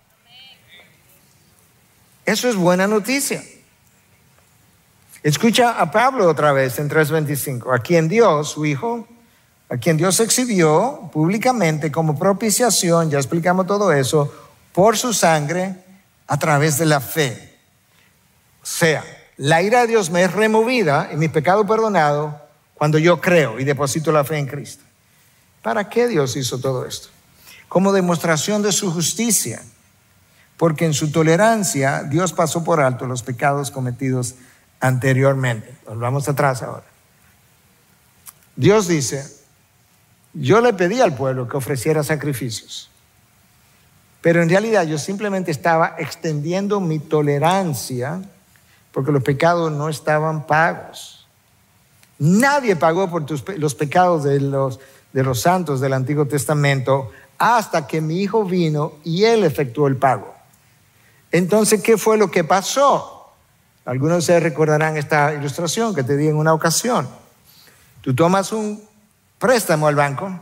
Eso es buena noticia. Escucha a Pablo otra vez en 3:25. A quien Dios, su Hijo, a quien Dios exhibió públicamente como propiciación, ya explicamos todo eso, por su sangre a través de la fe. O sea, la ira de Dios me es removida y mi pecado perdonado cuando yo creo y deposito la fe en Cristo. ¿Para qué Dios hizo todo esto? Como demostración de su justicia, porque en su tolerancia Dios pasó por alto los pecados cometidos anteriormente. Volvamos atrás ahora. Dios dice: yo le pedí al pueblo que ofreciera sacrificios, pero en realidad yo simplemente estaba extendiendo mi tolerancia porque los pecados no estaban pagos. Nadie pagó por los pecados de los santos del Antiguo Testamento hasta que mi Hijo vino y Él efectuó el pago. Entonces, ¿qué fue lo que pasó? Algunos de ustedes recordarán esta ilustración que te di en una ocasión. Tú tomas un préstamo al banco,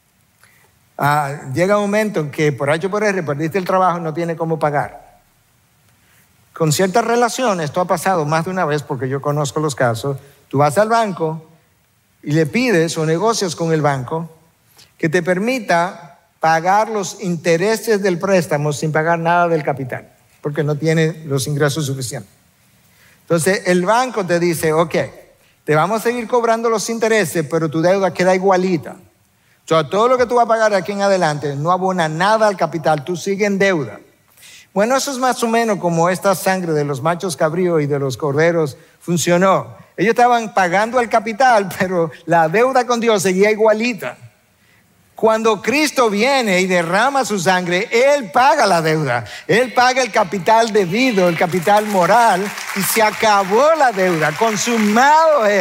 llega un momento en que por H o por R perdiste el trabajo y no tienes cómo pagar. Con ciertas relaciones, esto ha pasado más de una vez porque yo conozco los casos. Tú vas al banco y le pides o negocias con el banco que te permita pagar los intereses del préstamo sin pagar nada del capital, porque no tiene los ingresos suficientes. Entonces el banco te dice: ok, te vamos a seguir cobrando los intereses, pero tu deuda queda igualita. O sea, todo lo que tú vas a pagar de aquí en adelante no abona nada al capital, tú sigues en deuda. Bueno, eso es más o menos como esta sangre de los machos cabríos y de los corderos funcionó. Ellos estaban pagando el capital, pero la deuda con Dios seguía igualita. Cuando Cristo viene y derrama su sangre, Él paga la deuda. Él paga el capital debido, el capital moral, y se acabó la deuda. Consumado es.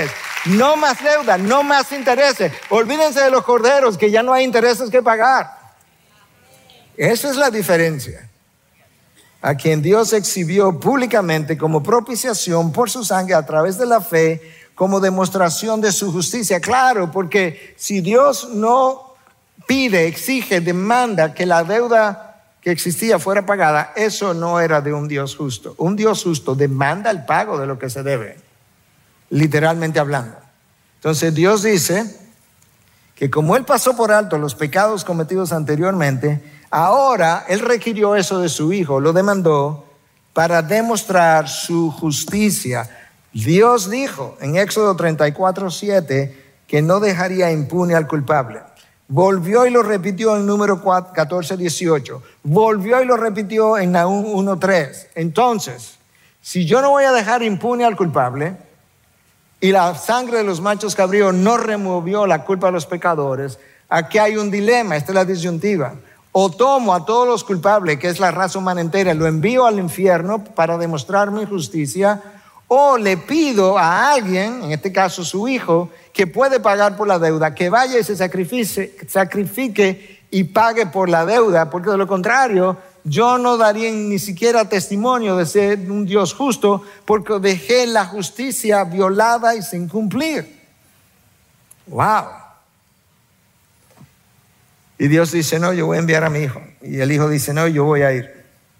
No más deuda, no más intereses. Olvídense de los corderos, que ya no hay intereses que pagar. Esa es la diferencia. A quien Dios exhibió públicamente como propiciación por su sangre a través de la fe, como demostración de su justicia. Claro, porque si Dios no pide, exige, demanda que la deuda que existía fuera pagada, eso no era de un Dios justo. Un Dios justo demanda el pago de lo que se debe, literalmente hablando. Entonces Dios dice que como Él pasó por alto los pecados cometidos anteriormente, ahora Él requirió eso de su Hijo, lo demandó para demostrar su justicia. Dios dijo en Éxodo 34:7 que no dejaría impune al culpable. Volvió y lo repitió en Número 14:18. Volvió y lo repitió en Nahum 1:3. Entonces, si yo no voy a dejar impune al culpable y la sangre de los machos cabríos no removió la culpa de los pecadores, aquí hay un dilema, esta es la disyuntiva. O tomo a todos los culpables, que es la raza humana entera, lo envío al infierno para demostrar mi justicia, o le pido a alguien, en este caso su hijo, que puede pagar por la deuda, que vaya y se sacrifique y pague por la deuda, porque de lo contrario, yo no daría ni siquiera testimonio de ser un Dios justo, porque dejé la justicia violada y sin cumplir. ¡Wow! Y Dios dice, no, yo voy a enviar a mi hijo. Y el hijo dice, no, yo voy a ir.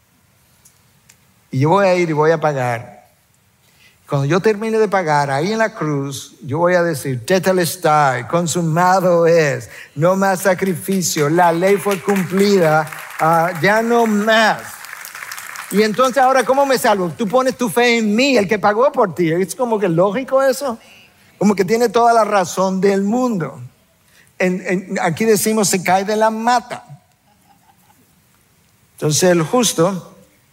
Y yo voy a ir y voy a pagar. Cuando yo termine de pagar, ahí en la cruz, yo voy a decir, tetelestai, consumado es, no más sacrificio, la ley fue cumplida, ya no más. Y entonces ahora, ¿cómo me salvo? Tú pones tu fe en mí, el que pagó por ti. Es como que lógico eso, como que tiene toda la razón del mundo. Aquí decimos, se cae de la mata. Entonces el justo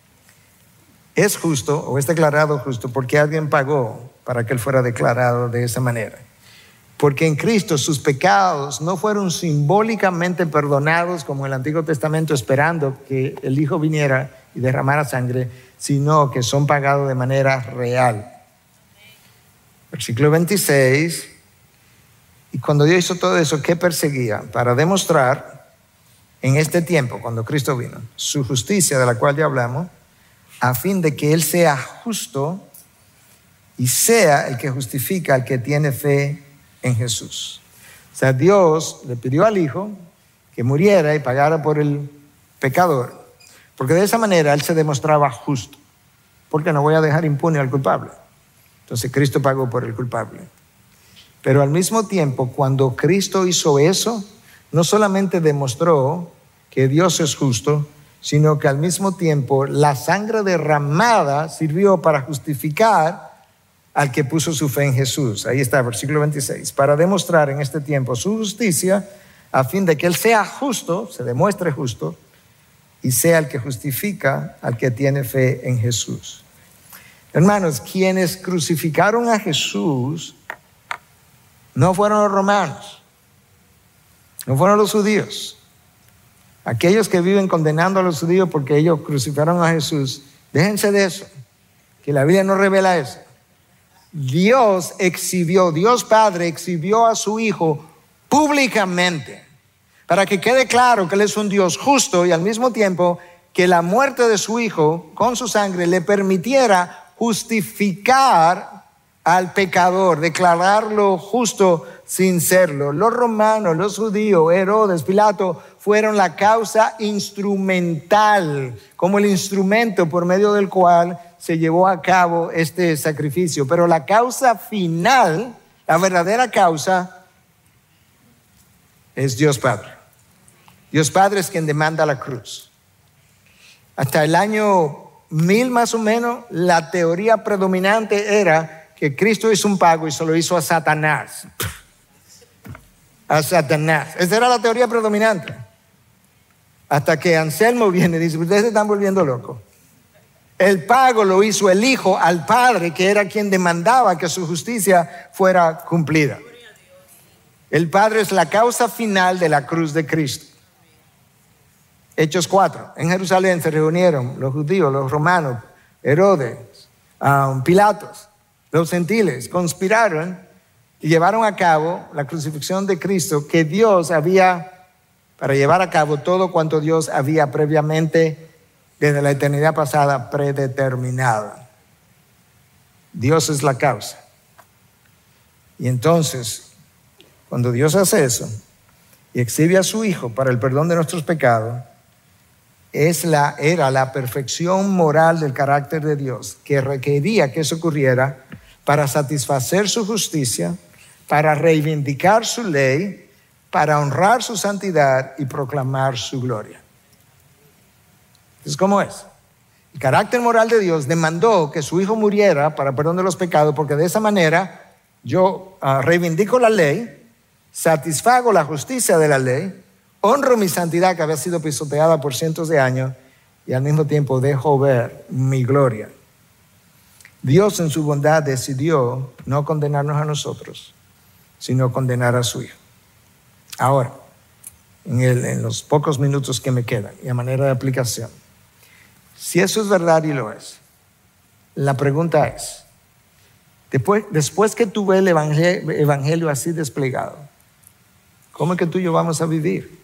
es justo o es declarado justo porque alguien pagó para que él fuera declarado de esa manera. Porque en Cristo sus pecados no fueron simbólicamente perdonados como en el Antiguo Testamento esperando que el Hijo viniera y derramara sangre, sino que son pagados de manera real. Versículo 26. Y cuando Dios hizo todo eso, ¿qué perseguía? Para demostrar en este tiempo, cuando Cristo vino, su justicia de la cual ya hablamos, a fin de que Él sea justo y sea el que justifica al que tiene fe en Jesús. O sea, Dios le pidió al Hijo que muriera y pagara por el pecador, porque de esa manera Él se demostraba justo, porque no voy a dejar impune al culpable. Entonces Cristo pagó por el culpable. Pero al mismo tiempo, cuando Cristo hizo eso, no solamente demostró que Dios es justo, sino que al mismo tiempo la sangre derramada sirvió para justificar al que puso su fe en Jesús. Ahí está, versículo 26. Para demostrar en este tiempo su justicia, a fin de que Él sea justo, se demuestre justo, y sea el que justifica al que tiene fe en Jesús. Hermanos, quienes crucificaron a Jesús no fueron los romanos, no fueron los judíos. Aquellos que viven condenando a los judíos porque ellos crucificaron a Jesús, déjense de eso, que la Biblia no revela eso. Dios Padre exhibió a su Hijo públicamente para que quede claro que Él es un Dios justo y al mismo tiempo que la muerte de su Hijo con su sangre le permitiera justificar al pecador, declararlo justo sin serlo. Los romanos, los judíos, Herodes, Pilato fueron la causa instrumental, como el instrumento por medio del cual se llevó a cabo este sacrificio. Pero la causa final, la verdadera causa, es Dios Padre. Dios Padre es quien demanda la cruz. Hasta el año 1000 más o menos, la teoría predominante era que Cristo hizo un pago y se lo hizo a Satanás. A Satanás. Esa era la teoría predominante. Hasta que Anselmo viene y dice, ustedes se están volviendo locos. El pago lo hizo el Hijo al Padre, que era quien demandaba que su justicia fuera cumplida. El Padre es la causa final de la cruz de Cristo. Hechos 4. En Jerusalén se reunieron los judíos, los romanos, Herodes, Pilatos, los gentiles, conspiraron y llevaron a cabo la crucifixión de Cristo, que Dios había, para llevar a cabo todo cuanto Dios había previamente, desde la eternidad pasada, predeterminado. Dios es la causa. Y entonces, cuando Dios hace eso y exhibe a su Hijo para el perdón de nuestros pecados, era la perfección moral del carácter de Dios, que requería que eso ocurriera para satisfacer su justicia, para reivindicar su ley, para honrar su santidad y proclamar su gloria. ¿Es cómo es? El carácter moral de Dios demandó que su Hijo muriera para perdón de los pecados, porque de esa manera yo reivindico la ley, satisfago la justicia de la ley, honro mi santidad que había sido pisoteada por cientos de años y al mismo tiempo dejo ver mi gloria. Dios en su bondad decidió no condenarnos a nosotros, sino condenar a su Hijo. Ahora, en los pocos minutos que me quedan y a manera de aplicación, si eso es verdad y lo es, la pregunta es, después que tú ves el evangelio así desplegado, ¿cómo es que tú y yo vamos a vivir?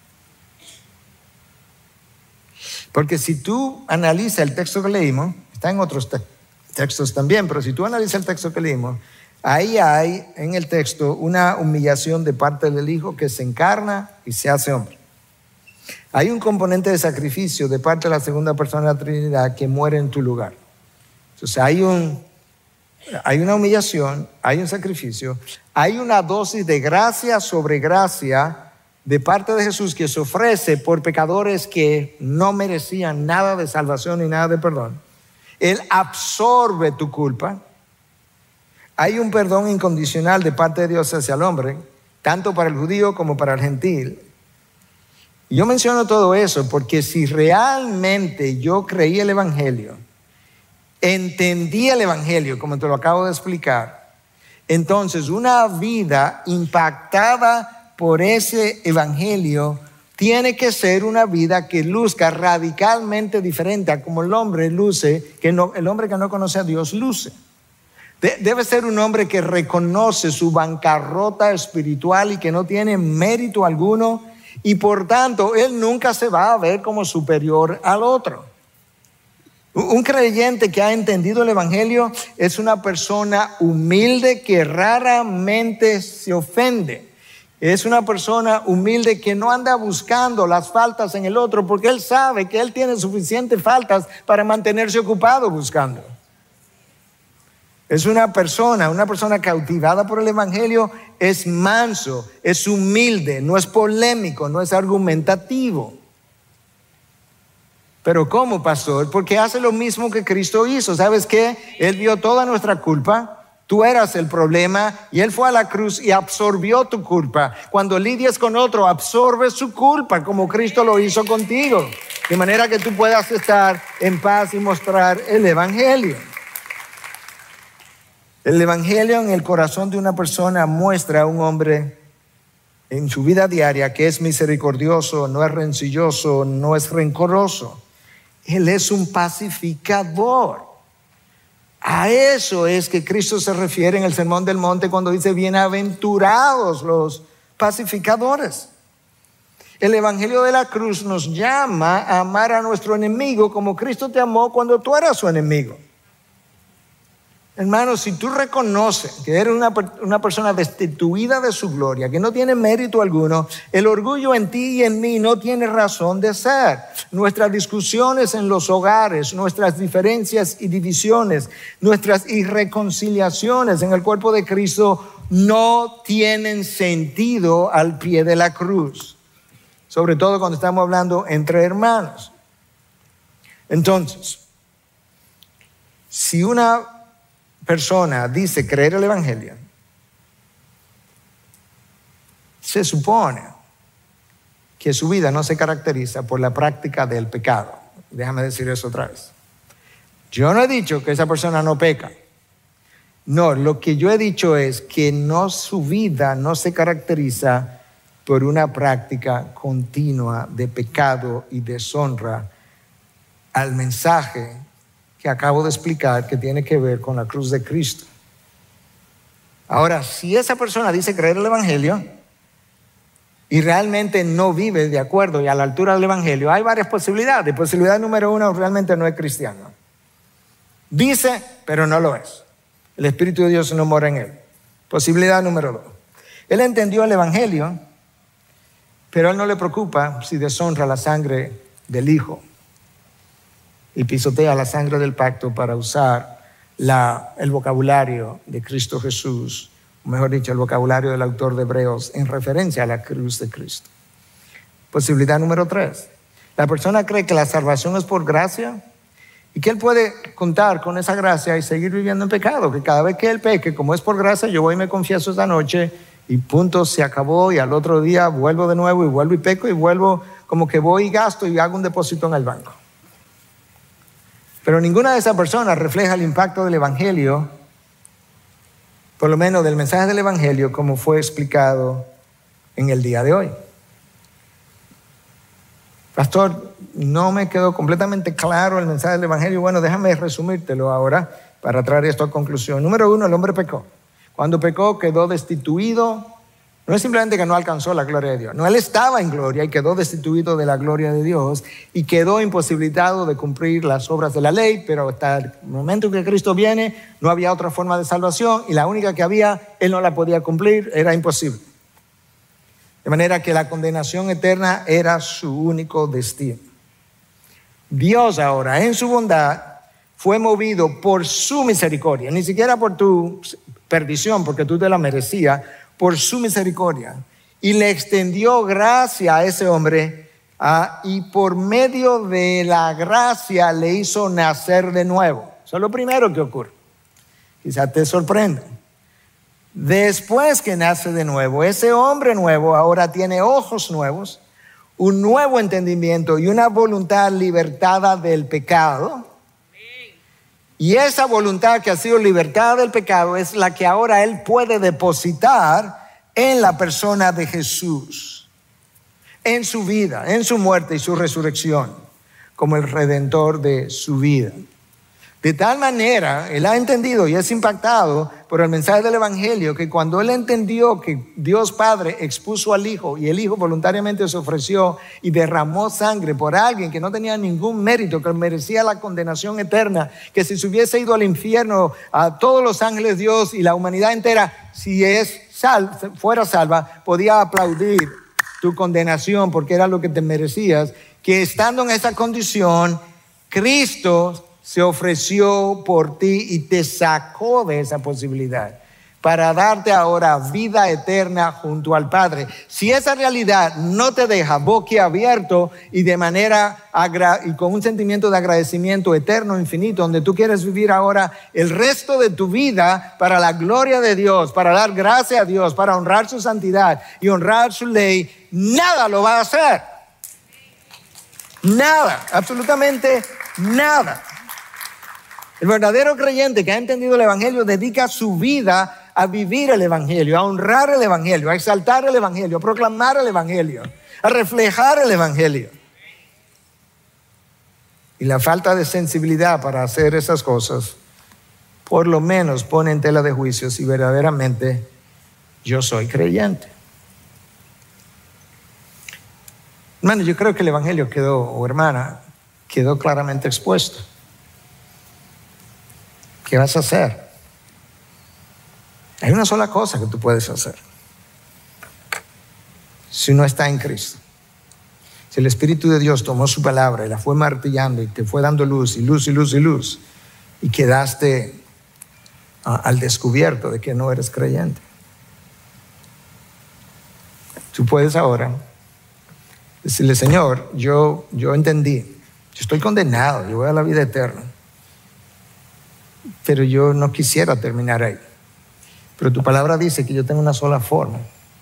Porque si tú analizas el texto que leímos, está en otros textos también, pero si tú analizas el texto que leímos, ahí hay en el texto una humillación de parte del Hijo que se encarna y se hace hombre. Hay un componente de sacrificio de parte de la segunda persona de la Trinidad que muere en tu lugar. Entonces hay una humillación, hay un sacrificio, hay una dosis de gracia sobre gracia de parte de Jesús que se ofrece por pecadores que no merecían nada de salvación ni nada de perdón. Él absorbe tu culpa. Hay un perdón incondicional de parte de Dios hacia el hombre, tanto para el judío como para el gentil. Y yo menciono todo eso porque si realmente yo creí el evangelio, entendí el evangelio como te lo acabo de explicar, entonces una vida impactada por ese evangelio tiene que ser una vida que luzca radicalmente diferente a como el hombre luce, el hombre que no conoce a Dios luce. Debe ser un hombre que reconoce su bancarrota espiritual y que no tiene mérito alguno y por tanto él nunca se va a ver como superior al otro. Un creyente que ha entendido el evangelio es una persona humilde que raramente se ofende. Es una persona humilde que no anda buscando las faltas en el otro porque él sabe que él tiene suficientes faltas para mantenerse ocupado buscando. Es una persona cautivada por el evangelio, es manso, es humilde, no es polémico, no es argumentativo. Pero ¿cómo, pastor? Porque hace lo mismo que Cristo hizo. ¿Sabes qué? Él vio toda nuestra culpa. Tú eras el problema y Él fue a la cruz y absorbió tu culpa. Cuando lidias con otro, absorbe su culpa como Cristo lo hizo contigo. De manera que tú puedas estar en paz y mostrar el evangelio. El evangelio en el corazón de una persona muestra a un hombre en su vida diaria que es misericordioso, no es rencilloso, no es rencoroso. Él es un pacificador. A eso es que Cristo se refiere en el Sermón del Monte cuando dice bienaventurados los pacificadores. El evangelio de la cruz nos llama a amar a nuestro enemigo como Cristo te amó cuando tú eras su enemigo. Hermano, si tú reconoces que eres una persona destituida de su gloria, que no tiene mérito alguno, el orgullo en ti y en mí no tiene razón de ser. Nuestras discusiones en los hogares, nuestras diferencias y divisiones, nuestras irreconciliaciones en el cuerpo de Cristo no tienen sentido al pie de la cruz. Sobre todo cuando estamos hablando entre hermanos. Entonces, si una persona dice creer el evangelio, se supone que su vida no se caracteriza por la práctica del pecado. Déjame decir eso otra vez. Yo no he dicho que esa persona no peca. No, lo que yo he dicho es que su vida no se caracteriza por una práctica continua de pecado y deshonra al mensaje que acabo de explicar, que tiene que ver con la cruz de Cristo. Ahora, si esa persona dice creer el Evangelio y realmente no vive de acuerdo y a la altura del Evangelio, hay varias posibilidades. Posibilidad número 1, realmente no es cristiano. Dice, pero no lo es. El Espíritu de Dios no mora en él. Posibilidad número 2. Él entendió el Evangelio, pero a él no le preocupa si deshonra la sangre del Hijo y pisotea la sangre del pacto para usar el vocabulario de Cristo Jesús, o mejor dicho, el vocabulario del autor de Hebreos en referencia a la cruz de Cristo. Posibilidad número 3. La persona cree que la salvación es por gracia y que él puede contar con esa gracia y seguir viviendo en pecado, que cada vez que él peque, como es por gracia, yo voy y me confieso esta noche y punto, se acabó, y al otro día vuelvo de nuevo y vuelvo y peco y vuelvo, como que voy y gasto y hago un depósito en el banco. Pero ninguna de esas personas refleja el impacto del Evangelio, por lo menos del mensaje del Evangelio, como fue explicado en el día de hoy. Pastor, no me quedó completamente claro el mensaje del Evangelio. Bueno, déjame resumírtelo ahora para traer esto a conclusión. Número 1, el hombre pecó. Cuando pecó quedó destituido. No es simplemente que no alcanzó la gloria de Dios. No, él estaba en gloria y quedó destituido de la gloria de Dios y quedó imposibilitado de cumplir las obras de la ley, pero hasta el momento en que Cristo viene no había otra forma de salvación y la única que había, él no la podía cumplir, era imposible. De manera que la condenación eterna era su único destino. Dios ahora, en su bondad, fue movido por su misericordia, ni siquiera por tu perdición, porque tú te la merecías, por su misericordia, y le extendió gracia a ese hombre, y por medio de la gracia le hizo nacer de nuevo. Eso es lo primero que ocurre. Quizás te sorprenda. Después que nace de nuevo, ese hombre nuevo ahora tiene ojos nuevos, un nuevo entendimiento y una voluntad libertada del pecado. Y esa voluntad que ha sido libertada del pecado es la que ahora él puede depositar en la persona de Jesús, en su vida, en su muerte y su resurrección, como el redentor de su vida. De tal manera, él ha entendido y es impactado por el mensaje del Evangelio, que cuando él entendió que Dios Padre expuso al Hijo y el Hijo voluntariamente se ofreció y derramó sangre por alguien que no tenía ningún mérito, que merecía la condenación eterna, que si se hubiese ido al infierno a todos los ángeles de Dios y la humanidad entera, si fuera salva, podía aplaudir tu condenación porque era lo que te merecías, que estando en esa condición, Cristo se ofreció por ti y te sacó de esa posibilidad para darte ahora vida eterna junto al Padre. Si esa realidad no te deja boquiabierto y de manera y con un sentimiento de agradecimiento eterno, infinito, donde tú quieres vivir ahora el resto de tu vida para la gloria de Dios, para dar gracia a Dios, para honrar su santidad y honrar su ley, nada lo va a hacer. Nada, absolutamente nada. El verdadero creyente que ha entendido el Evangelio dedica su vida a vivir el Evangelio, a honrar el Evangelio, a exaltar el Evangelio, a proclamar el Evangelio, a reflejar el Evangelio. Y la falta de sensibilidad para hacer esas cosas, por lo menos pone en tela de juicio si verdaderamente yo soy creyente. Hermano, yo creo que el Evangelio quedó claramente expuesto. ¿Qué vas a hacer? Hay una sola cosa que tú puedes hacer. Si uno está en Cristo, si el Espíritu de Dios tomó su palabra y la fue martillando y te fue dando luz y luz y luz y luz, y quedaste al descubierto de que no eres creyente, tú puedes ahora decirle: Señor, yo entendí, yo estoy condenado, yo voy a la vida eterna, pero yo no quisiera terminar ahí. Pero tu palabra dice que yo tengo una sola forma,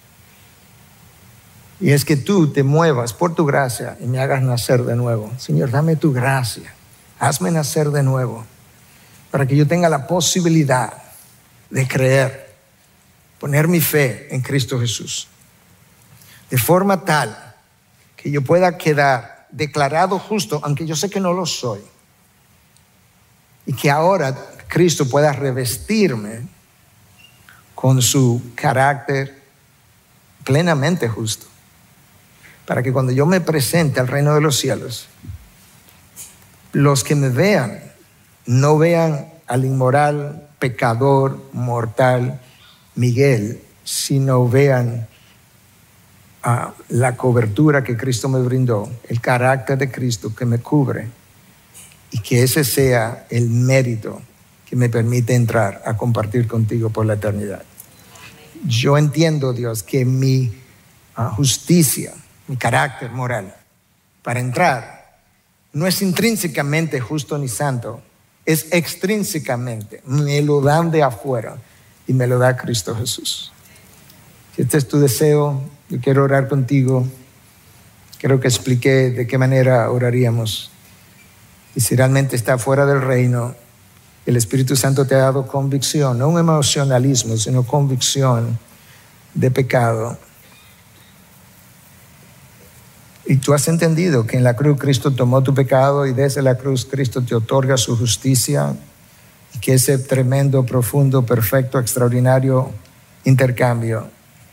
y es que tú te muevas por tu gracia y me hagas nacer de nuevo. Señor, dame tu gracia, hazme nacer de nuevo, para que yo tenga la posibilidad de creer, poner mi fe en Cristo Jesús, de forma tal que yo pueda quedar declarado justo, aunque yo sé que no lo soy, y que ahora Cristo pueda revestirme con su carácter plenamente justo, para que cuando yo me presente al reino de los cielos, los que me vean no vean al inmoral, pecador, mortal Miguel, sino vean la cobertura que Cristo me brindó, el carácter de Cristo que me cubre, y que ese sea el mérito que me permite entrar a compartir contigo por la eternidad. Yo entiendo, Dios, que mi justicia, mi carácter moral para entrar no es intrínsecamente justo ni santo, es extrínsecamente. Me lo dan de afuera y me lo da Cristo Jesús. Si este es tu deseo, yo quiero orar contigo. Creo que expliqué de qué manera oraríamos. Y si realmente está fuera del reino, el Espíritu Santo te ha dado convicción, no un emocionalismo, sino convicción de pecado. Y tú has entendido que en la cruz Cristo tomó tu pecado y desde la cruz Cristo te otorga su justicia, y que ese tremendo, profundo, perfecto, extraordinario intercambio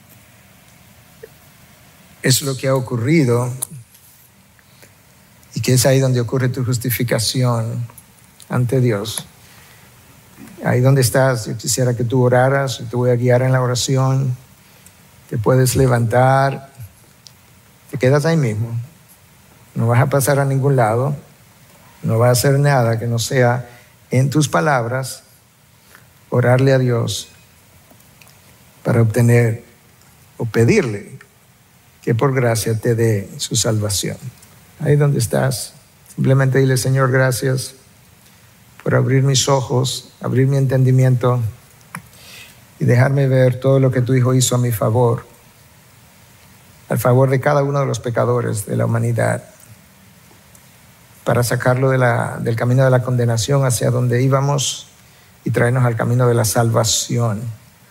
es lo que ha ocurrido, y que es ahí donde ocurre tu justificación ante Dios. Ahí donde estás, yo quisiera que tú oraras, te voy a guiar en la oración. Te puedes levantar, te quedas ahí mismo, no vas a pasar a ningún lado, no vas a hacer nada que no sea en tus palabras orarle a Dios para obtener o pedirle que por gracia te dé su salvación. Ahí donde estás, simplemente dile: Señor, gracias por abrir mis ojos, abrir mi entendimiento y dejarme ver todo lo que tu Hijo hizo a mi favor, al favor de cada uno de los pecadores de la humanidad, para sacarlo del camino de la condenación hacia donde íbamos y traernos al camino de la salvación.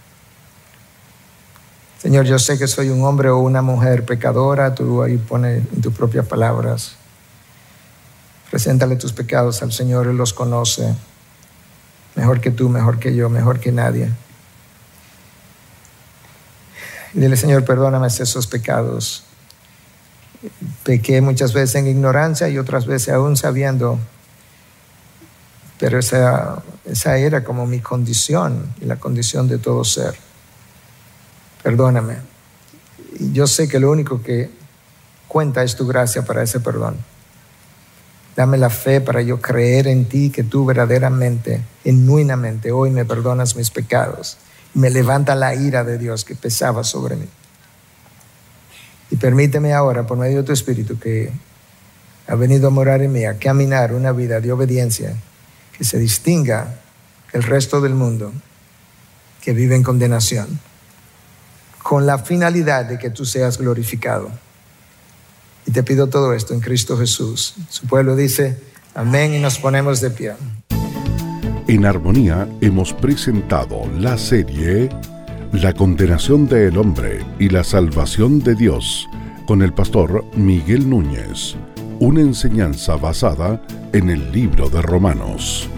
Señor, yo sé que soy un hombre o una mujer pecadora. Tú ahí pones en tus propias palabras. Preséntale tus pecados al Señor, Él los conoce mejor que tú, mejor que yo, mejor que nadie. Y dile: Señor, perdóname esos pecados. Pequé muchas veces en ignorancia y otras veces aún sabiendo, pero esa era como mi condición y la condición de todo ser. Perdóname. Y yo sé que lo único que cuenta es tu gracia para ese perdón. Dame la fe para yo creer en ti, que tú verdaderamente, genuinamente, hoy me perdonas mis pecados. Me levanta la ira de Dios que pesaba sobre mí. Y permíteme ahora, por medio de tu Espíritu, que ha venido a morar en mí, a caminar una vida de obediencia que se distinga del resto del mundo que vive en condenación, con la finalidad de que tú seas glorificado. Y te pido todo esto en Cristo Jesús. Su pueblo dice amén, y nos ponemos de pie. En Armonía hemos presentado la serie La condenación del hombre y la salvación de Dios, con el pastor Miguel Núñez, una enseñanza basada en el libro de Romanos.